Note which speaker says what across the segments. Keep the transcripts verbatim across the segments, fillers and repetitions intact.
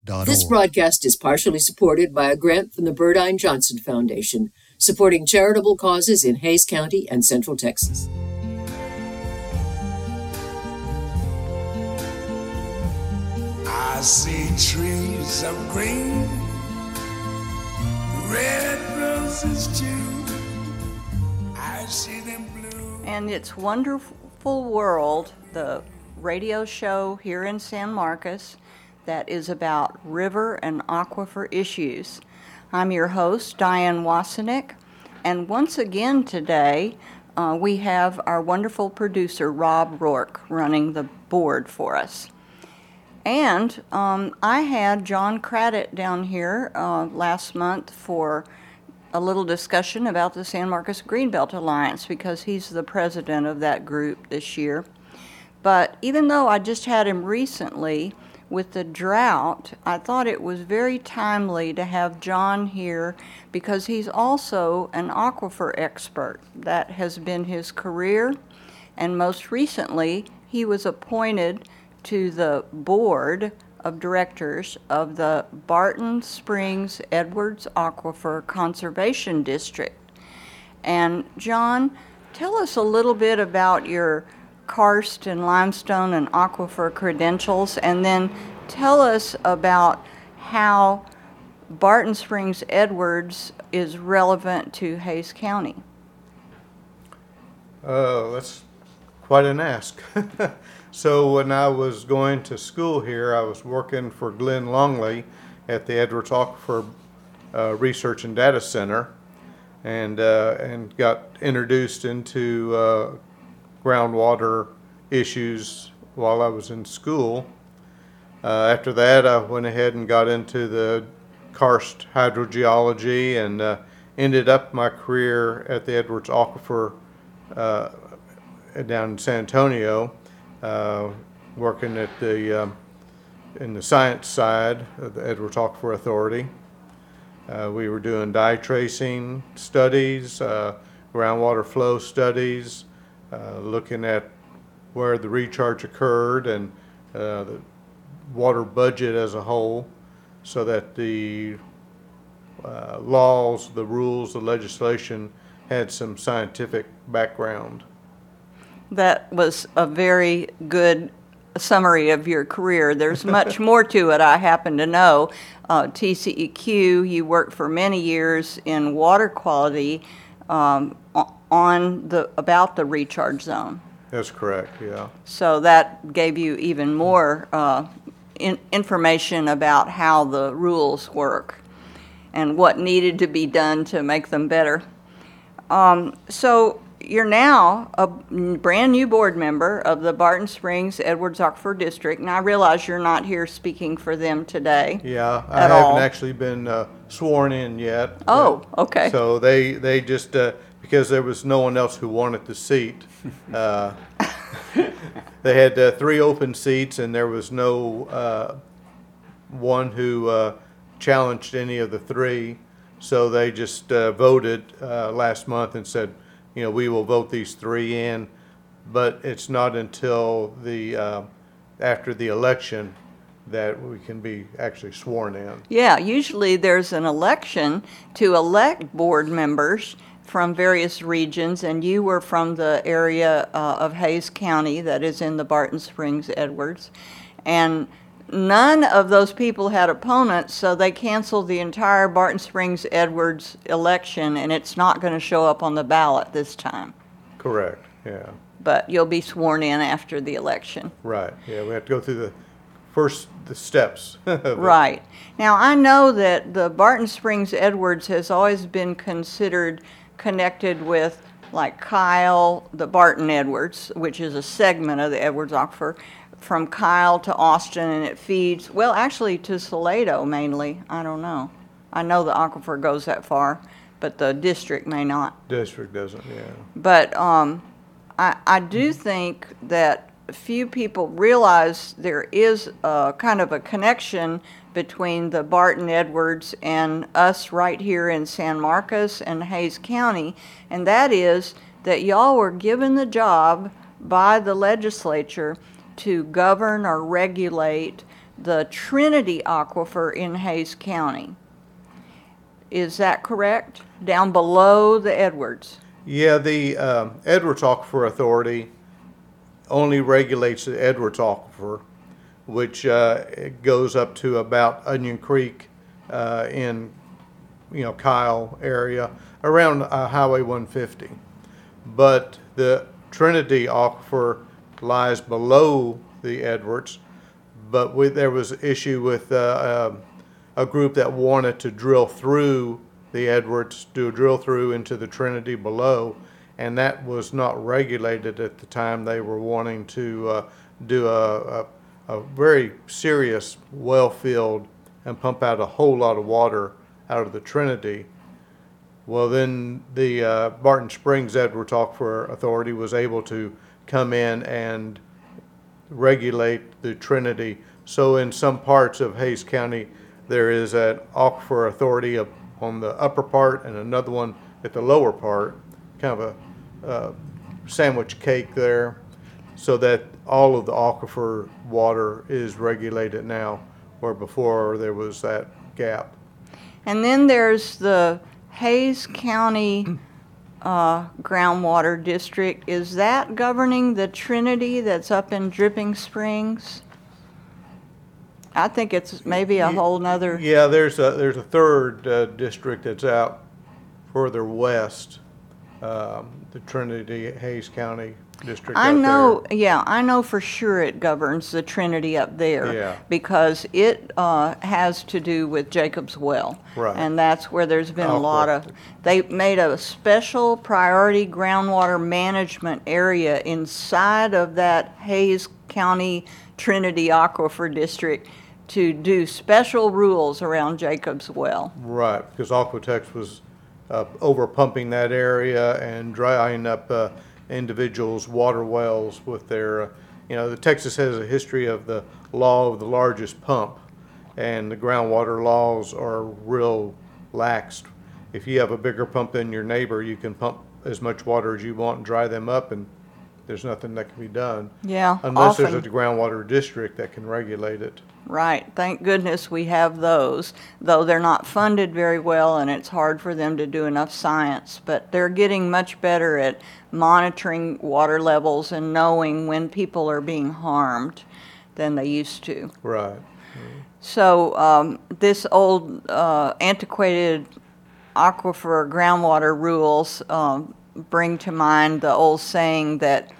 Speaker 1: dot org.
Speaker 2: This broadcast is partially supported by a grant from the Burdine Johnson Foundation, supporting charitable causes in Hays County and Central Texas.
Speaker 3: I see trees of green, red roses too. I see them blue.
Speaker 4: And It's Wonderful World, the radio show here in San Marcos that is about river and aquifer issues. I'm your host, Diane Wasenick, and once again today uh, we have our wonderful producer, Rob Rourke, running the board for us. And um, I had John Craddock down here uh, last month for a little discussion about the San Marcos Greenbelt Alliance because he's the president of that group this year. But even though I just had him recently with the drought, I thought it was very timely to have John here because he's also an aquifer expert. That has been his career, and most recently he was appointed to the board of directors of the Barton Springs Edwards Aquifer Conservation District. And John, tell us a little bit about your karst and limestone and aquifer credentials, and then tell us about how Barton Springs Edwards is relevant to Hays County.
Speaker 5: Uh, that's quite an ask. So when I was going to school here, I was working for Glenn Longley at the Edwards Aquifer uh, Research and Data Center, and uh, and got introduced into uh, groundwater issues while I was in school. Uh, after that, I went ahead and got into the karst hydrogeology and uh, ended up my career at the Edwards Aquifer uh, down in San Antonio, uh, working at the um, in the science side of the Edwards Aquifer Authority. Uh, we were doing dye tracing studies, uh, groundwater flow studies, uh, looking at where the recharge occurred and uh, the water budget as a whole, so that the uh, laws, the rules, the legislation had some scientific background.
Speaker 4: That was a very good summary of your career. There's much more to it, I happen to know. Uh, T C E Q, you worked for many years in water quality um, on the about the recharge zone.
Speaker 5: That's correct, yeah.
Speaker 4: So that gave you even more uh, in, information about how the rules work and what needed to be done to make them better. Um, so you're now a brand new board member of the Barton Springs Edwards Aquifer District, and I realize you're not here speaking for them today.
Speaker 5: Yeah, I
Speaker 4: at
Speaker 5: haven't
Speaker 4: all.
Speaker 5: actually been uh, sworn in yet.
Speaker 4: Oh, okay.
Speaker 5: So they, they just, uh, because there was no one else who wanted the seat, uh, they had uh, three open seats, and there was no uh, one who uh, challenged any of the three. So they just uh, voted uh, last month and said, you know, we will vote these three in, but it's not until the uh, after the election that we can be actually sworn in.
Speaker 4: Yeah, usually there's an election to elect board members from various regions, and you were from the area uh, of Hays County that is in the Barton Springs Edwards, and none of those people had opponents, so they canceled the entire Barton Springs Edwards election, and it's not going to show up on the ballot this time.
Speaker 5: Correct, yeah.
Speaker 4: But you'll be sworn in after the election.
Speaker 5: Right, yeah, we have to go through the first, the steps.
Speaker 4: Right. Now, I know that the Barton Springs Edwards has always been considered connected with, like, Kyle, the Barton Edwards, which is a segment of the Edwards Aquifer, from Kyle to Austin, and it feeds, well, actually to Salado mainly. I don't know. I know the aquifer goes that far, but the district may not.
Speaker 5: District doesn't, yeah.
Speaker 4: But um, I, I do think that few people realize there is a kind of a connection between the Barton Edwards and us right here in San Marcos and Hays County, and that is that y'all were given the job by the legislature to govern or regulate the Trinity Aquifer in Hays County. Is that correct? Down below the Edwards?
Speaker 5: Yeah, the um, Edwards Aquifer Authority only regulates the Edwards Aquifer, which uh, it goes up to about Onion Creek uh, in, you know, Kyle area, around uh, Highway one fifty. But the Trinity Aquifer lies below the Edwards, but we, there was an issue with uh, uh, a group that wanted to drill through the Edwards, do a drill through into the Trinity below, and that was not regulated at the time. They were wanting to uh, do a, a, a very serious well field and pump out a whole lot of water out of the Trinity. Well, then the uh, Barton Springs Edwards Aquifer Authority was able to come in and regulate the Trinity. So in some parts of Hays County, there is an aquifer authority up on the upper part and another one at the lower part, kind of a uh, sandwich cake there, so that all of the aquifer water is regulated now, where before there was that gap.
Speaker 4: And then there's the Hays County uh, Groundwater District. Is that governing the Trinity that's up in Dripping Springs? I think it's maybe a whole nother.
Speaker 5: Yeah, there's a there's a third uh, district that's out further west, um, the Trinity Hays County district.
Speaker 4: I
Speaker 5: out
Speaker 4: know,
Speaker 5: there.
Speaker 4: yeah, I know for sure it governs the Trinity up there.
Speaker 5: Yeah.
Speaker 4: Because it uh, has to do with Jacob's Well.
Speaker 5: Right.
Speaker 4: And that's where there's been a
Speaker 5: I'll
Speaker 4: lot of,
Speaker 5: correct it.
Speaker 4: they made a special priority groundwater management area inside of that Hays County Trinity Aquifer District to do special rules around Jacob's Well.
Speaker 5: Right, because Aquatex was uh, over pumping that area and drying up uh, individuals' water wells with their, uh, you know, the Texas has a history of the law of the largest pump, and the groundwater laws are real laxed. If you have a bigger pump than your neighbor, you can pump as much water as you want and dry them up, and there's nothing that can be done.
Speaker 4: Yeah,
Speaker 5: Unless
Speaker 4: often.
Speaker 5: there's a groundwater district that can regulate it.
Speaker 4: Right. Thank goodness we have those, though they're not funded very well and it's hard for them to do enough science. But they're getting much better at monitoring water levels and knowing when people are being harmed than they used to.
Speaker 5: Right.
Speaker 4: So um, this old uh, antiquated aquifer groundwater rules um, bring to mind the old saying that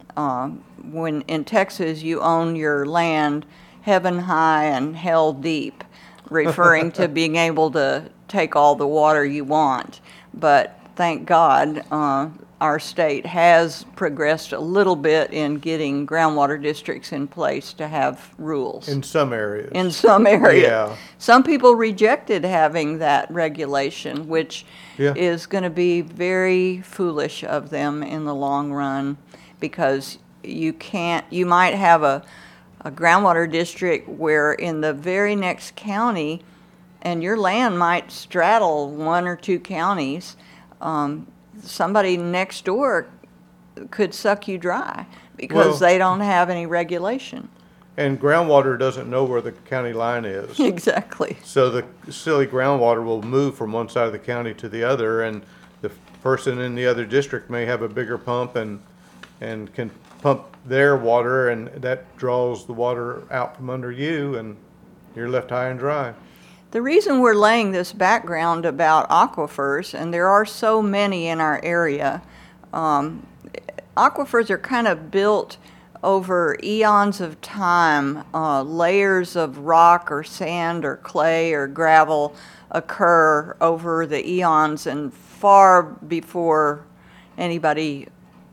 Speaker 4: um, when in Texas you own your land heaven high and hell deep, referring to being able to take all the water you want. But thank God, uh, our state has progressed a little bit in getting groundwater districts in place to have rules.
Speaker 5: In some areas.
Speaker 4: In some areas.
Speaker 5: Yeah.
Speaker 4: Some people rejected having that regulation, which
Speaker 5: Yeah.
Speaker 4: is going to be very foolish of them in the long run, because you can't, you might have a a groundwater district where in the very next county, and your land might straddle one or two counties, um, somebody next door could suck you dry because
Speaker 5: Well-
Speaker 4: they don't have any regulation.
Speaker 5: And groundwater doesn't know where the county line is.
Speaker 4: Exactly.
Speaker 5: So the silly groundwater will move from one side of the county to the other, and the person in the other district may have a bigger pump and, and can pump their water, and that draws the water out from under you, and you're left high and dry.
Speaker 4: The reason we're laying this background about aquifers, and there are so many in our area, um, aquifers are kind of built over eons of time. Uh, layers of rock or sand or clay or gravel occur over the eons and far before anybody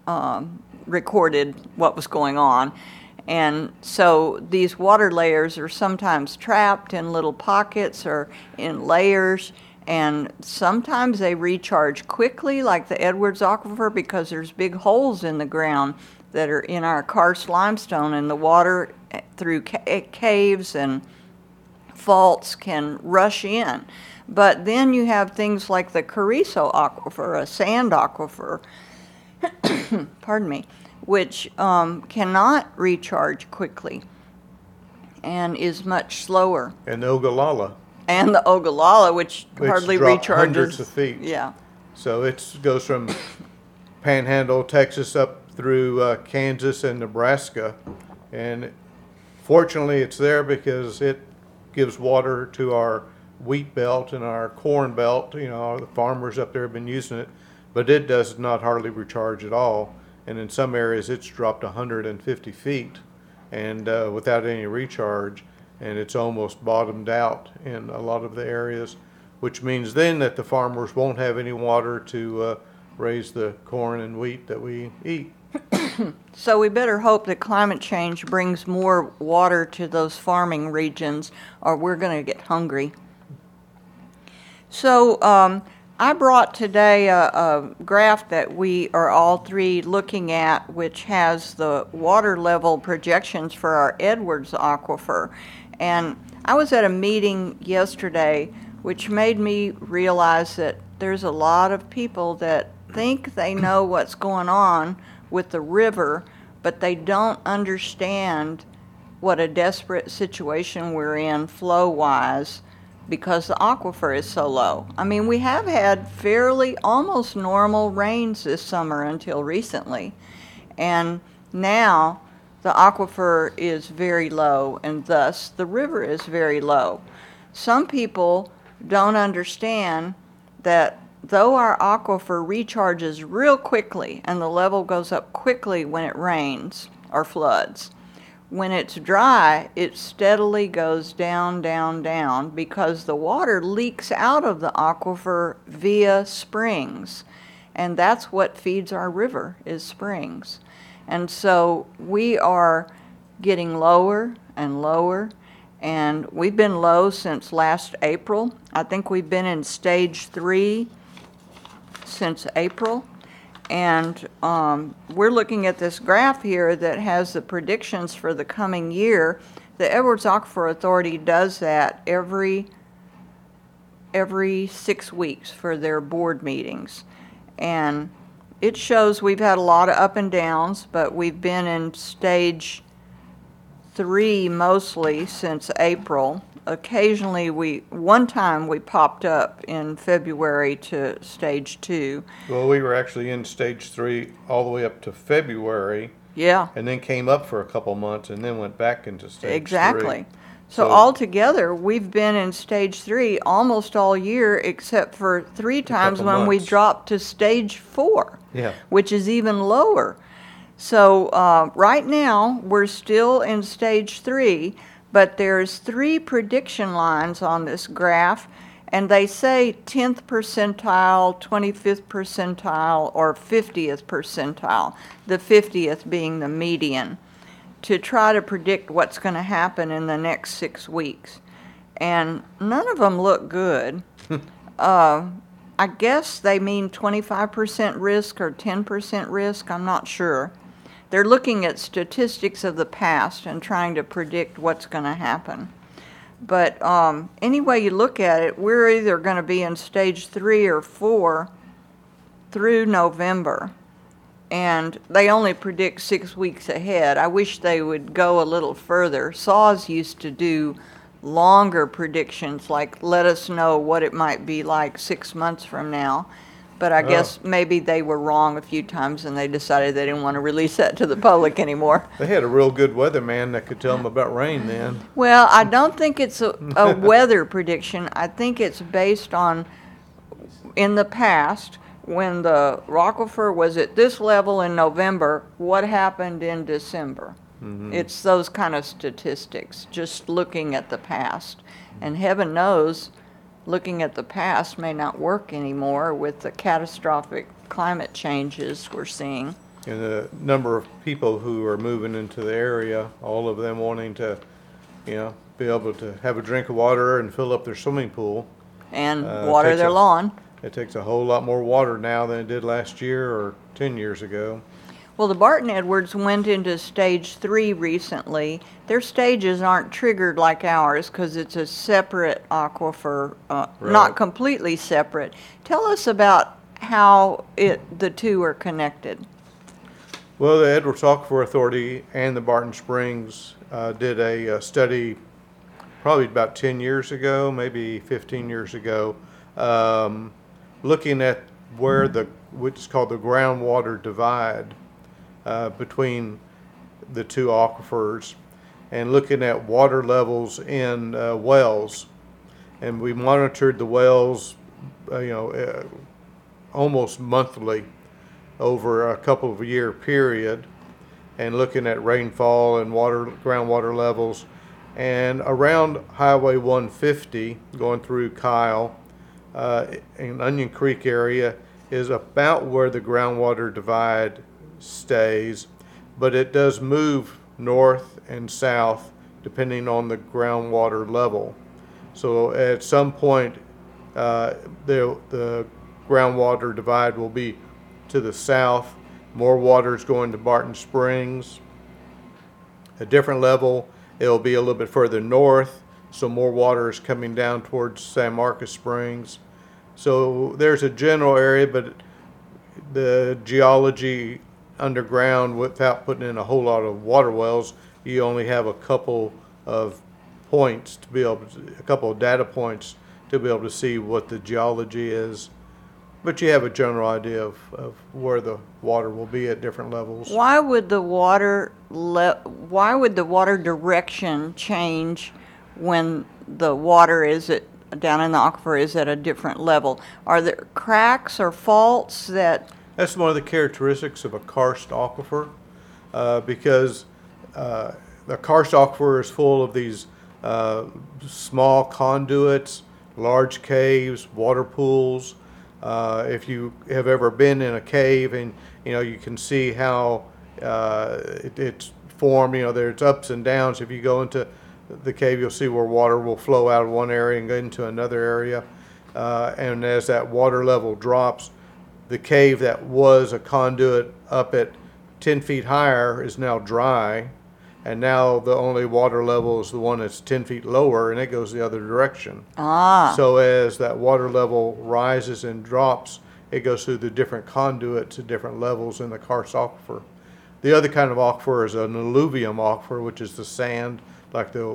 Speaker 4: um, recorded what was going on. And so these water layers are sometimes trapped in little pockets or in layers, and sometimes they recharge quickly, like the Edwards Aquifer, because there's big holes in the ground that are in our karst limestone, and the water through ca- caves and faults can rush in. But then you have things like the Carrizo Aquifer, a sand aquifer, pardon me, which um, cannot recharge quickly. and is much slower.
Speaker 5: And the Ogallala,
Speaker 4: And the Ogallala, which,
Speaker 5: which
Speaker 4: hardly
Speaker 5: dropped
Speaker 4: recharges.
Speaker 5: hundreds of feet.
Speaker 4: Yeah.
Speaker 5: So it goes from Panhandle, Texas, up through uh, Kansas and Nebraska. And fortunately, it's there because it gives water to our wheat belt and our corn belt. You know, the farmers up there have been using it, but it does not hardly recharge at all. And in some areas, it's dropped one hundred fifty feet and uh, without any recharge. And it's almost bottomed out in a lot of the areas, which means then that the farmers won't have any water to uh, raise the corn and wheat that we eat.
Speaker 4: So we better hope that climate change brings more water to those farming regions, or we're going to get hungry. So um, I brought today a, a graph that we are all three looking at, which has the water level projections for our Edwards Aquifer. And I was at a meeting yesterday which made me realize that there's a lot of people that think they know what's going on with the river, but they don't understand what a desperate situation we're in flow-wise because the aquifer is so low. I mean, we have had fairly almost normal rains this summer until recently, and now the aquifer is very low, and thus the river is very low. Some people don't understand that though our aquifer recharges real quickly and the level goes up quickly when it rains or floods, when it's dry, it steadily goes down, down, down because the water leaks out of the aquifer via springs. And that's what feeds our river, is springs. And so we are getting lower and lower, and we've been low since last April. I think we've been in stage three since April. And um, we're looking at this graph here that has the predictions for the coming year. The Edwards Aquifer Authority does that every, every six weeks for their board meetings. And it shows we've had a lot of up and downs, but we've been in stage three mostly since April. Occasionally, we one time we popped up in February to stage two.
Speaker 5: Well, we were actually in stage three all the way up to February,
Speaker 4: Yeah,
Speaker 5: and then came up for a couple months, and then went back into stage
Speaker 4: exactly.
Speaker 5: three.
Speaker 4: So,
Speaker 5: So-
Speaker 4: altogether, we've been in stage three almost all year, except for three times
Speaker 5: couple
Speaker 4: when we
Speaker 5: months.
Speaker 4: dropped to stage four,
Speaker 5: Yeah.
Speaker 4: which is even lower. So uh, right now, we're still in stage three, but there's three prediction lines on this graph, and they say tenth percentile, twenty-fifth percentile, or fiftieth percentile, the fiftieth being the median, to try to predict what's going to happen in the next six weeks. And none of them look good. uh, I guess they mean twenty-five percent risk or ten percent risk, I'm not sure. They're looking at statistics of the past and trying to predict what's going to happen. But um, any way you look at it, we're either going to be in stage three or four through November. And they only predict six weeks ahead. I wish they would go a little further. S A W S used to do longer predictions, like let us know what it might be like six months from now. But I
Speaker 5: Oh.
Speaker 4: guess maybe they were wrong a few times and they decided they didn't want to release that to the public anymore.
Speaker 5: They had a real good weatherman that could tell them about rain then.
Speaker 4: Well, I don't think it's a, a weather prediction. I think it's based on, in the past, when the aquifer was at this level in November, what happened in December? Mm-hmm. It's those kind of statistics, just looking at the past. And heaven knows, looking at the past may not work anymore with the catastrophic climate changes we're seeing.
Speaker 5: And the number of people who are moving into the area, all of them wanting to, you know, be able to have a drink of water and fill up their swimming pool.
Speaker 4: And
Speaker 5: Uh,
Speaker 4: water
Speaker 5: takes
Speaker 4: their
Speaker 5: a-
Speaker 4: lawn.
Speaker 5: It takes a whole lot more water now than it did last year or ten years ago.
Speaker 4: Well, the Barton Edwards went into stage three recently. Their stages aren't triggered like ours because it's a separate aquifer, uh,
Speaker 5: Right.
Speaker 4: not completely separate. Tell us about how it the two are connected.
Speaker 5: Well, the Edwards Aquifer Authority and the Barton Springs uh, did a, a study probably about ten years ago, maybe fifteen years ago, um, looking at where the, what's called the groundwater divide uh, between the two aquifers, and looking at water levels in uh, wells. And we monitored the wells, uh, you know, uh, almost monthly over a couple of year period, and looking at rainfall and water, groundwater levels. And around Highway one fifty, going through Kyle, uh, in Onion Creek area, is about where the groundwater divide stays, but it does move north and south depending on the groundwater level. So at some point, uh, the, the groundwater divide will be to the south. More water is going to Barton Springs. A different level, it'll be a little bit further north, so more water is coming down towards San Marcos Springs. So there's a general area, but the geology underground, without putting in a whole lot of water wells, you only have a couple of points to be able to, a couple of data points to be able to see what the geology is. But you have a general idea of, of where the water will be at different levels.
Speaker 4: Why would the water le- why would the water direction change when the water is at down in the aquifer is at a different level? Are there cracks or faults that?
Speaker 5: That's one of the characteristics of a karst aquifer, uh, because uh, the karst aquifer is full of these uh, small conduits, large caves, water pools. Uh, if you have ever been in a cave, and you know, you can see how uh, it, it's formed. You know, there's ups and downs. If you go into the cave, you'll see where water will flow out of one area and go into another area. Uh, and as that water level drops, the cave that was a conduit up at ten feet higher is now dry, and now the only water level is the one that's ten feet lower, and it goes the other direction.
Speaker 4: Ah.
Speaker 5: So as that water level rises and drops, it goes through the different conduits at different levels in the karst aquifer. The other kind of aquifer is an alluvium aquifer, which is the sand, like the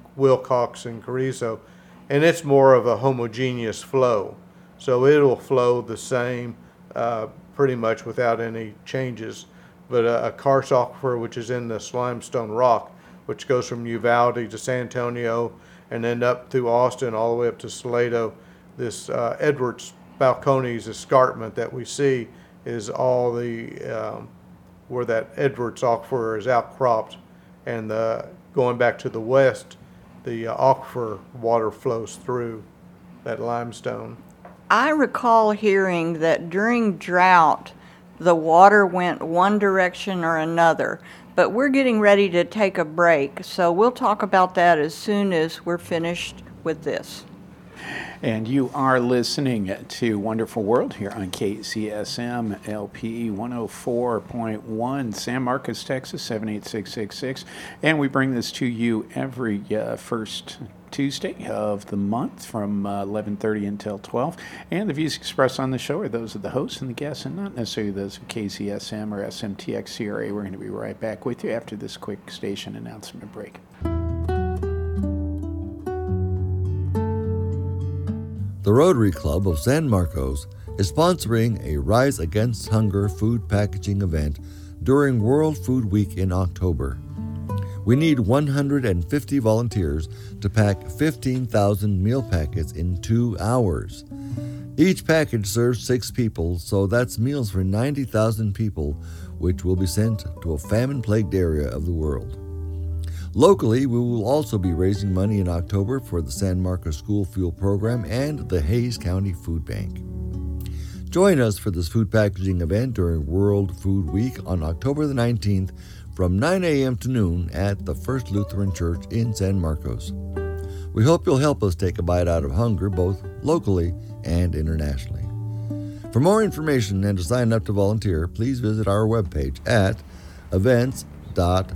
Speaker 5: Wilcox and Carrizo, and it's more of a homogeneous flow. So it'll flow the same uh, pretty much without any changes. But a, a karst aquifer, which is in this limestone rock, which goes from Uvalde to San Antonio and then up through Austin all the way up to Salado, this uh, Edwards Balcones escarpment that we see is all the um, where that Edwards aquifer is outcropped, and the, going back to the west, the uh, aquifer water flows through that limestone.
Speaker 4: I recall hearing that during drought, the water went one direction or another, but we're getting ready to take a break, so we'll talk about that as soon as we're finished with this.
Speaker 1: And you are listening to Wonderful World here on K C S M L P one oh four point one, San Marcos, Texas, seven eight six six six. And we bring this to you every uh, first Tuesday of the month from uh, eleven thirty until twelve. And the views expressed on the show are those of the host and the guests, and not necessarily those of K C S M or S M T X C R A. We're going to be right back with you after this quick station announcement break.
Speaker 6: The Rotary Club of San Marcos is sponsoring a Rise Against Hunger food packaging event during World Food Week in October. We need one hundred fifty volunteers to pack fifteen thousand meal packets in two hours. Each package serves six people, so that's meals for ninety thousand people, which will be sent to a famine-plagued area of the world. Locally, we will also be raising money in October for the San Marcos School Fuel Program and the Hays County Food Bank. Join us for this food packaging event during World Food Week on October the nineteenth from nine a.m. to noon at the First Lutheran Church in San Marcos. We hope you'll help us take a bite out of hunger both locally and internationally. For more information and to sign up to volunteer, please visit our webpage at events dot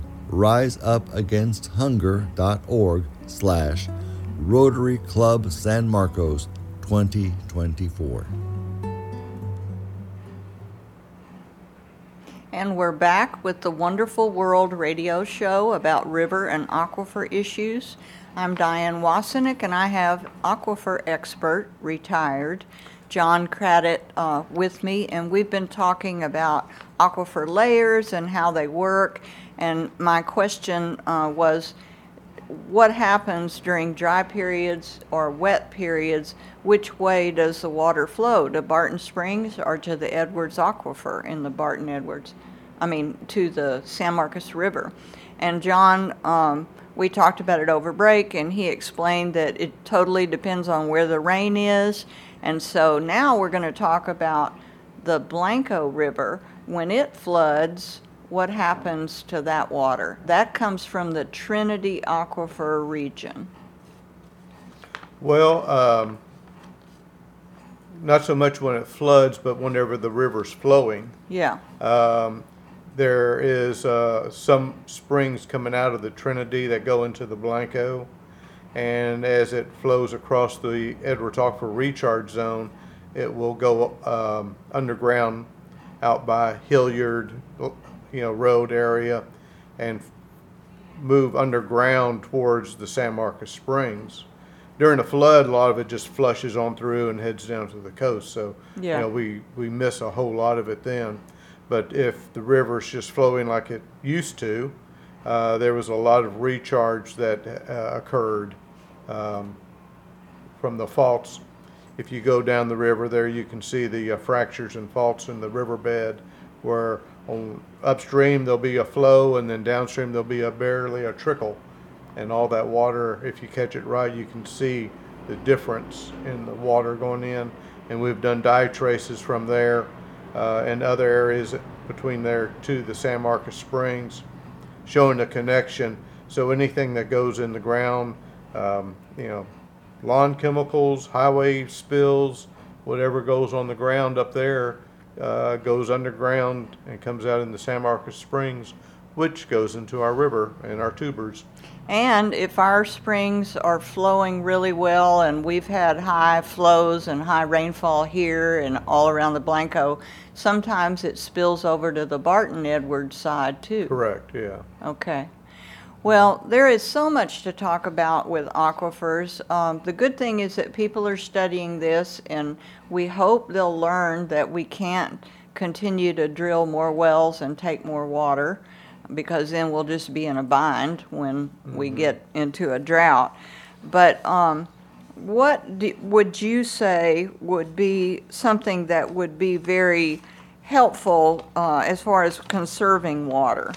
Speaker 6: riseupagainsthunger.org slash Rotary Club San Marcos twenty twenty-four.
Speaker 4: And we're back with the Wonderful World radio show about river and aquifer issues. I'm Diane Wasenick, and I have aquifer expert, retired, John Craddock uh, with me, and we've been talking about aquifer layers and how they work. And my question uh, was, what happens during dry periods or wet periods? Which way does the water flow, to Barton Springs or to the Edwards Aquifer in the Barton Edwards? I mean, to the San Marcos River. And John, um, we talked about it over break, and he explained that it totally depends on where the rain is. And so now we're going to talk about the Blanco River. When it floods, what happens to that water? That comes from the Trinity Aquifer region.
Speaker 5: Well, um, not so much when it floods, but whenever the river's flowing.
Speaker 4: Yeah.
Speaker 5: Um, there is uh, some springs coming out of the Trinity that go into the Blanco, and as it flows across the Edwards Aquifer recharge zone, it will go um, underground out by Hilliard, you know, road area, and move underground towards the San Marcos Springs. During a flood, a lot of it just flushes on through and heads down to the coast. So,
Speaker 4: Yeah.
Speaker 5: you know, we, we miss a whole lot of it then. But if the river's just flowing like it used to, uh, there was a lot of recharge that uh, occurred um, from the faults. If you go down the river there, you can see the uh, fractures and faults in the riverbed, where on upstream there'll be a flow, and then downstream there'll be a barely a trickle. And all that water, if you catch it right, you can see the difference in the water going in. And we've done dive traces from there uh, and other areas between there to the San Marcos Springs, showing the connection. So anything that goes in the ground, um, you know, lawn chemicals, highway spills, whatever goes on the ground up there, uh, goes underground and comes out in the San Marcos Springs, which goes into our river and our tubers.
Speaker 4: And if our springs are flowing really well, and we've had high flows and high rainfall here and all around the Blanco, sometimes it spills over to the Barton Edwards side too.
Speaker 5: Correct, yeah.
Speaker 4: Okay. Well, there is so much to talk about with aquifers. Um, the good thing is that people are studying this, and we hope they'll learn that we can't continue to drill more wells and take more water, because then we'll just be in a bind when mm-hmm. we get into a drought. But um, what do, would you say would be something that would be very helpful uh, as far as conserving water?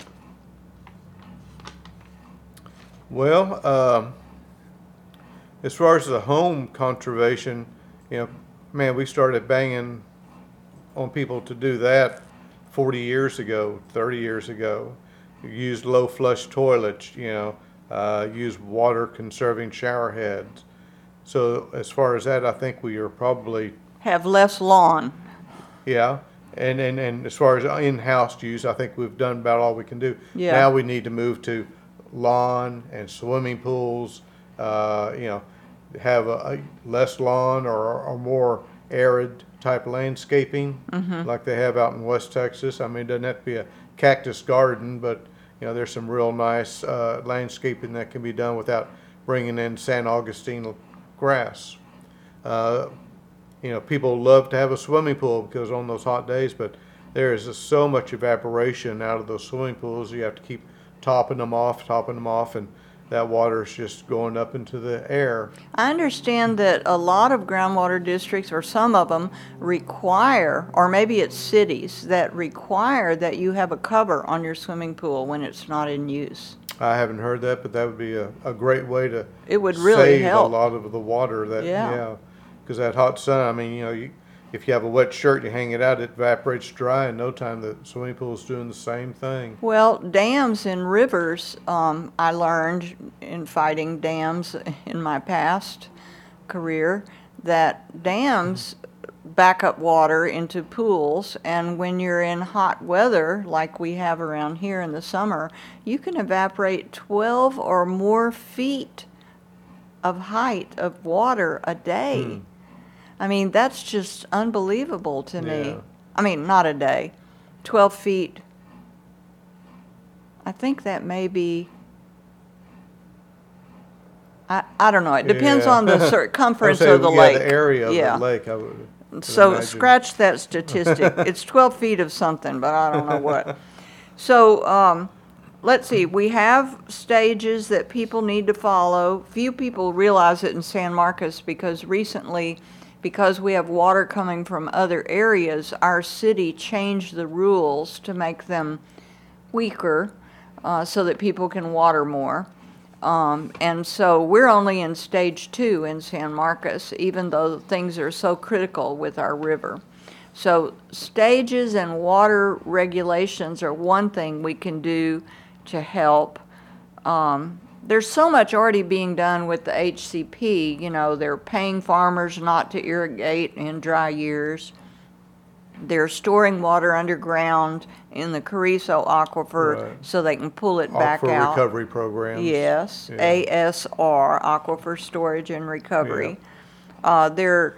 Speaker 5: Well, um, as far as the home conservation, you know, man, we started banging on people to do that forty years ago, thirty years ago. Use low flush toilets, you know, uh, use water conserving shower heads. So as far as that, I think we are probably
Speaker 4: have less lawn.
Speaker 5: Yeah, and and, and as far as in-house use, I think we've done about all we can do.
Speaker 4: Yeah.
Speaker 5: Now we need to move to lawn and swimming pools. Uh, you know, have a, a less lawn or, or more arid type landscaping, mm-hmm. like they have out in West Texas. I mean, it doesn't have to be a cactus garden, but you know, there's some real nice uh, landscaping that can be done without bringing in San Augustine grass. Uh, you know, people love to have a swimming pool because on those hot days, but there is just so much evaporation out of those swimming pools. You have to keep topping them off, topping them off, and that water is just going up into the air.
Speaker 4: I understand that a lot of groundwater districts, or some of them, require, or maybe it's cities, that require that you have a cover on your swimming pool when it's not in use.
Speaker 5: I haven't heard that, but that would be a, a great way to
Speaker 4: it would really
Speaker 5: save
Speaker 4: help.
Speaker 5: a lot of the water. That
Speaker 4: Yeah.
Speaker 5: Because yeah, that hot sun, I mean, you know, you, if you have a wet shirt, you hang it out, it evaporates dry in no time. The swimming pool is doing the same thing.
Speaker 4: Well, dams and rivers, um, I learned in fighting dams in my past career, that dams back up water into pools, and when you're in hot weather, like we have around here in the summer, you can evaporate twelve or more feet of height of water a day.
Speaker 5: Hmm.
Speaker 4: I mean, that's just unbelievable to me.
Speaker 5: Yeah.
Speaker 4: I mean, not a day, twelve feet I think that may be, I, I don't know. It depends
Speaker 5: Yeah.
Speaker 4: on the
Speaker 5: I would
Speaker 4: circumference
Speaker 5: say,
Speaker 4: of the
Speaker 5: yeah,
Speaker 4: lake.
Speaker 5: the area of
Speaker 4: Yeah.
Speaker 5: the lake, I would, would
Speaker 4: So
Speaker 5: imagine.
Speaker 4: scratch that statistic. It's twelve feet of something, but I don't know what. So um, let's see. We have stages that people need to follow. Few people realize it in San Marcos because recently, because we have water coming from other areas, our city changed the rules to make them weaker uh, so that people can water more. Um, and so we're only in stage two in San Marcos, even though things are so critical with our river. So stages and water regulations are one thing we can do to help. Um, there's so much already being done with the H C P. You know, they're paying farmers not to irrigate in dry years. They're storing water underground in the Carrizo Aquifer
Speaker 5: Right.
Speaker 4: so they can pull it back
Speaker 5: Aquifer
Speaker 4: out.
Speaker 5: recovery programs.
Speaker 4: Yes,
Speaker 5: Yeah.
Speaker 4: A S R, Aquifer Storage and Recovery. Uh, they're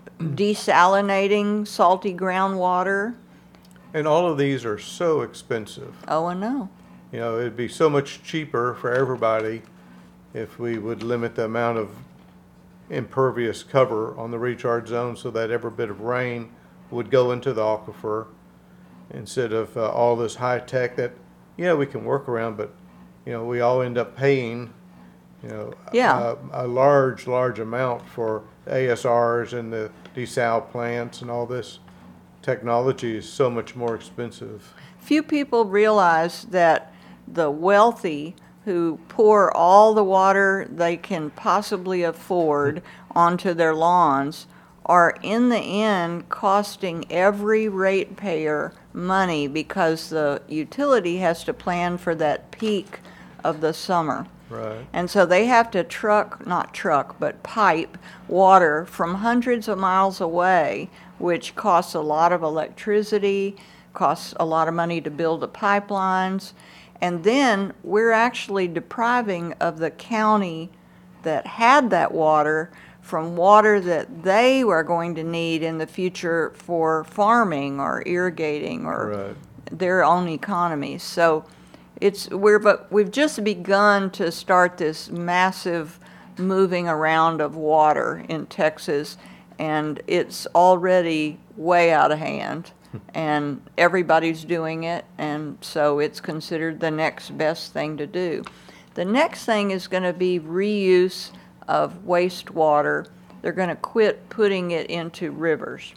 Speaker 4: desalinating salty groundwater.
Speaker 5: And all of these are so expensive.
Speaker 4: Oh, I know.
Speaker 5: You know, it'd be so much cheaper for everybody if we would limit the amount of impervious cover on the recharge zone so that every bit of rain would go into the aquifer instead of uh, all this high tech that, yeah, we can work around, but, you know, we all end up paying, you know,
Speaker 4: Yeah.
Speaker 5: a, a large, large amount for A S Rs and the desal plants, and all this technology is so much more expensive.
Speaker 4: Few people realize that the wealthy who pour all the water they can possibly afford onto their lawns are in the end costing every ratepayer money because the utility has to plan for that peak of the summer.
Speaker 5: Right.
Speaker 4: And so they have to truck, not truck, but pipe water from hundreds of miles away, which costs a lot of electricity, costs a lot of money to build the pipelines. And then we're actually depriving of the county that had that water from water that they were going to need in the future for farming or irrigating or
Speaker 5: Right.
Speaker 4: their own economies. So it's we're but we've just begun to start this massive moving around of water in Texas, and it's already way out of hand. And everybody's doing it, and so it's considered the next best thing to do. The next thing is going to be reuse of wastewater. They're going to quit putting it into rivers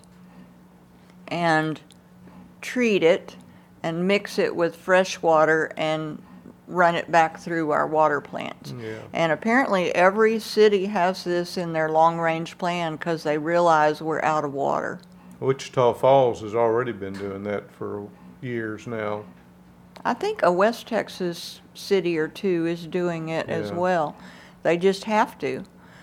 Speaker 4: and treat it and mix it with fresh water and run it back through our water plants.
Speaker 5: Yeah.
Speaker 4: And apparently every city has this in their long-range plan because they realize we're out of water.
Speaker 5: Wichita Falls has already been doing that for years now.
Speaker 4: I think a West Texas city or two is doing it as
Speaker 5: Yeah.
Speaker 4: well. They just have to.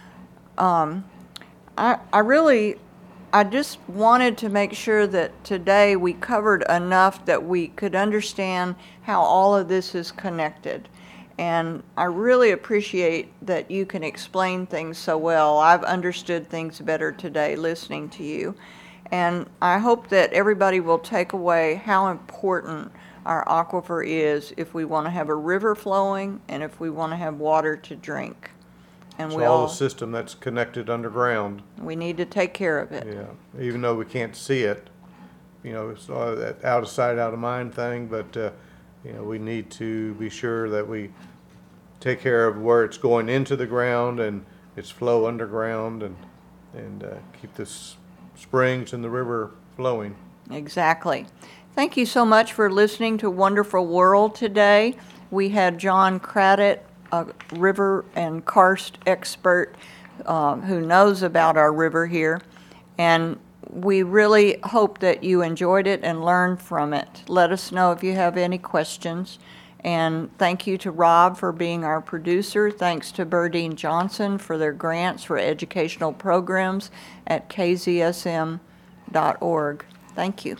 Speaker 4: Um, I, I really, I just wanted to make sure that today we covered enough that we could understand how all of this is connected. And I really appreciate that you can explain things so well. I've understood things better today listening to you. And I hope that everybody will take away how important our aquifer is if we want to have a river flowing and if we want to have water to drink. And
Speaker 5: It's
Speaker 4: we
Speaker 5: all
Speaker 4: all,
Speaker 5: a system that's connected underground.
Speaker 4: we need to take care of it.
Speaker 5: Yeah, even though we can't see it, you know, it's uh, that out of sight, out of mind thing. But uh, you know, we need to be sure that we take care of where it's going into the ground and its flow underground, and and uh, keep this springs and the river flowing.
Speaker 4: Exactly. Thank you so much for listening to Wonderful World today. We had John Craddock, a river and karst expert um, who knows about our river here, and we really hope that you enjoyed it and learned from it. Let us know if you have any questions. And thank you to Rob for being our producer. Thanks to Burdine Johnson for their grants for educational programs at K Z S M dot org. Thank you.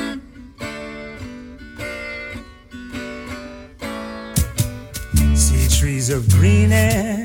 Speaker 3: See trees of green and